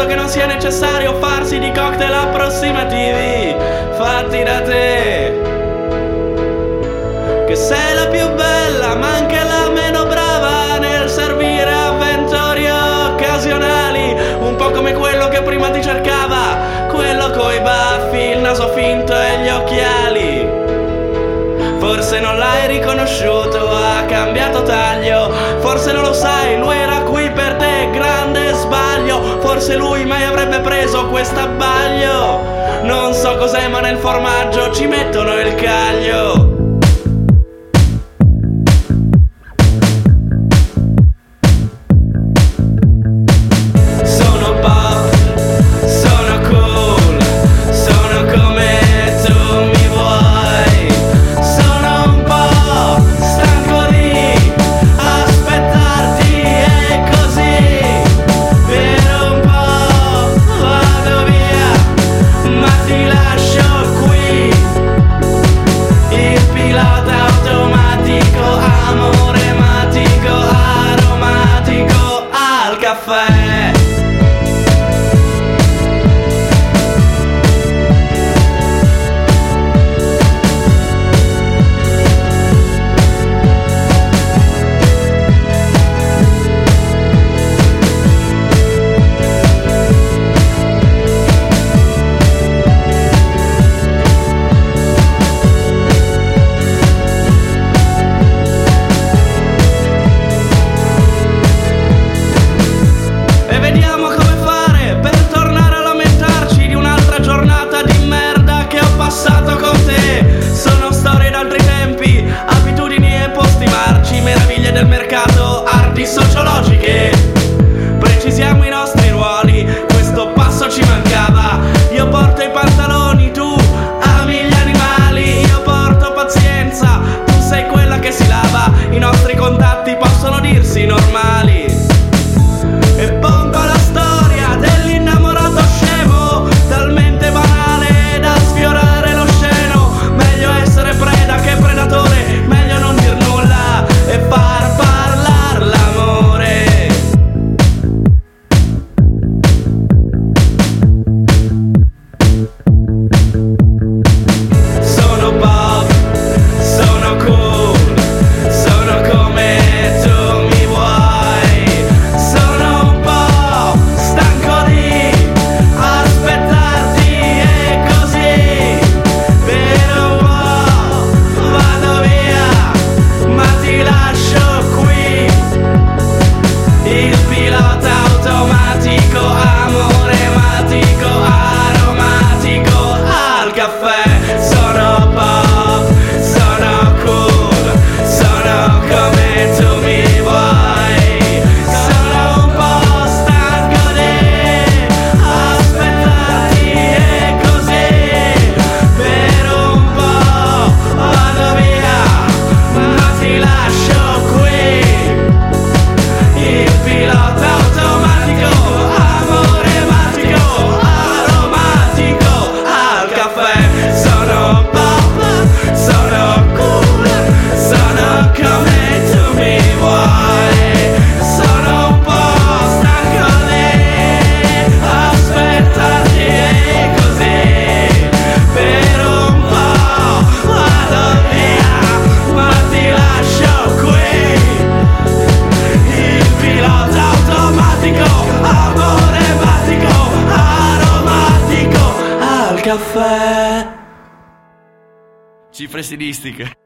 Credo che non sia necessario farsi di cocktail approssimativi fatti da te, che sei la più bella ma anche la meno brava nel servire avventori occasionali, un po' come quello che prima ti cercava, quello coi baffi, il naso finto e gli occhiali. Forse non l'hai riconosciuto, ha cambiato taglio. Forse non lo sai, lui era qui per te, grande sbaglio. Forse lui mai avrebbe preso quest'abbaglio. Non so cos'è ma nel formaggio ci mettono il caglio. Vediamo come fare per tornare a lamentarci di un'altra giornata di merda che ho passato con te. Sono storie d'altri tempi, abitudini e posti marci, meraviglie del mercato, arti sociologiche. Precisiamo i nostri ruoli, questo passo ci mancava. Io porto i pantaloni, tu ami gli animali. Io porto pazienza, tu sei quella che si lava. I nostri contatti possono dirsi normali. E pongo la storia dell'innamorato scemo, talmente banale da sfiorare lo sceno. Meglio essere preda che predatore, meglio non dir nulla e far parlar l'amore. Sono pop, sono cool, sono come tu mi vuoi. Sono un po' stanco di aspettarti e così per un po' vado via, ma ti lascio qui. Il pilota automatico, amorematico, aromatico al caffè. Sono pop, sono cool, sono come tu mi vuoi. Sono un po' stanco di aspettarti e così per un po' vado via, ma ti lascio qui. Il pilota automatico, amorematico, aromatico al caffè. Sono pop, sono cool, sono come tu mi vuoi. Sono un po' stanco di aspettarti e così per un po' vado via, ma ti lascio qui. Il pilota automatico, amorematico, aromatico al caffè. Cifre stilistiche.